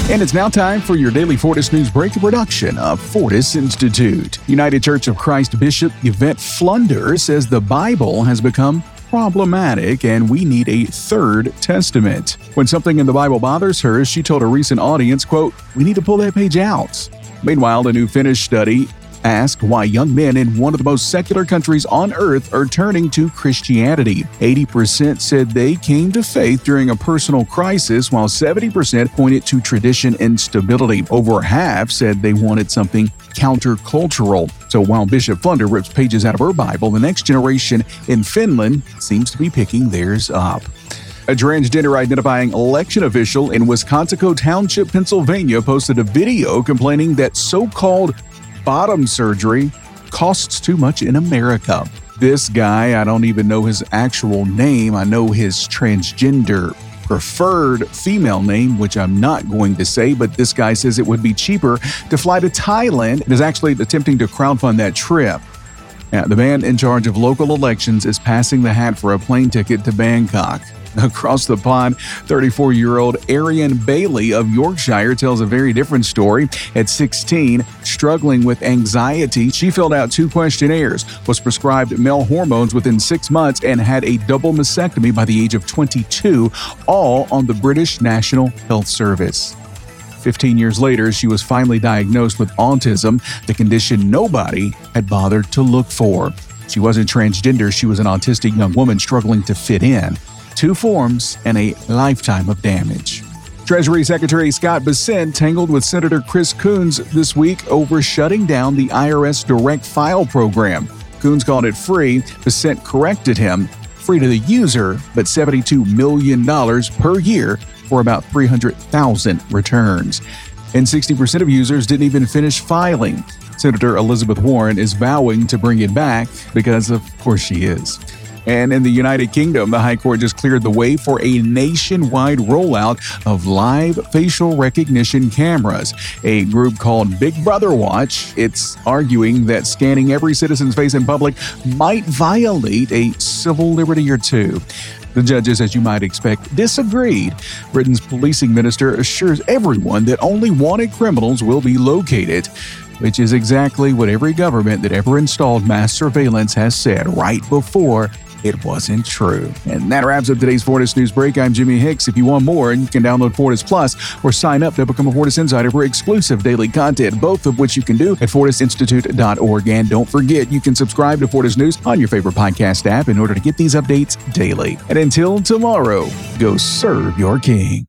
And it's now time for your daily Fortis News Break, a production of Fortis Institute. United Church of Christ Bishop Yvette Flunder says the Bible has become problematic and we need a third testament. When something in the Bible bothers her, she told a recent audience, quote, "We need to pull that page out." Meanwhile, a new Finnish study asked why young men in one of the most secular countries on earth are turning to Christianity. 80% said they came to faith during a personal crisis, while 70% pointed to tradition and stability. Over half said they wanted something countercultural. So while Bishop Flunder rips pages out of her Bible, the next generation in Finland seems to be picking theirs up. A transgender-identifying election official in Wisconsin Township, Pennsylvania, posted a video complaining that so-called bottom surgery costs too much in America. This guy, I don't even know his actual name. I know his transgender preferred female name, which I'm not going to say, but this guy says it would be cheaper to fly to Thailand and is actually attempting to crowdfund that trip. Now, the man in charge of local elections is passing the hat for a plane ticket to Bangkok. Across the pond, 34-year-old Arian Bailey of Yorkshire tells a very different story. At 16, struggling with anxiety, she filled out 2 questionnaires, was prescribed male hormones within 6 months, and had a double mastectomy by the age of 22, all on the British National Health Service. 15 years later, she was finally diagnosed with autism, the condition nobody had bothered to look for. She wasn't transgender, she was an autistic young woman struggling to fit in. 2 forms and a lifetime of damage. Treasury Secretary Scott Bessent tangled with Senator Chris Coons this week over shutting down the IRS Direct File program. Coons called it free. Bessent corrected him. Free to the user, but $72 million per year for about 300,000 returns. And 60% of users didn't even finish filing. Senator Elizabeth Warren is vowing to bring it back because, of course, she is. And in the United Kingdom, the High Court just cleared the way for a nationwide rollout of live facial recognition cameras. A group called Big Brother Watch, it's arguing that scanning every citizen's face in public might violate a civil liberty or two. The judges, as you might expect, disagreed. Britain's policing minister assures everyone that only wanted criminals will be located, which is exactly what every government that ever installed mass surveillance has said right before it wasn't true. And that wraps up today's Fortis News Break. I'm Jimmy Hicks. If you want more, you can download Fortis Plus or sign up to become a Fortis Insider for exclusive daily content, both of which you can do at fortisinstitute.org. And don't forget, you can subscribe to Fortis News on your favorite podcast app in order to get these updates daily. And until tomorrow, go serve your king.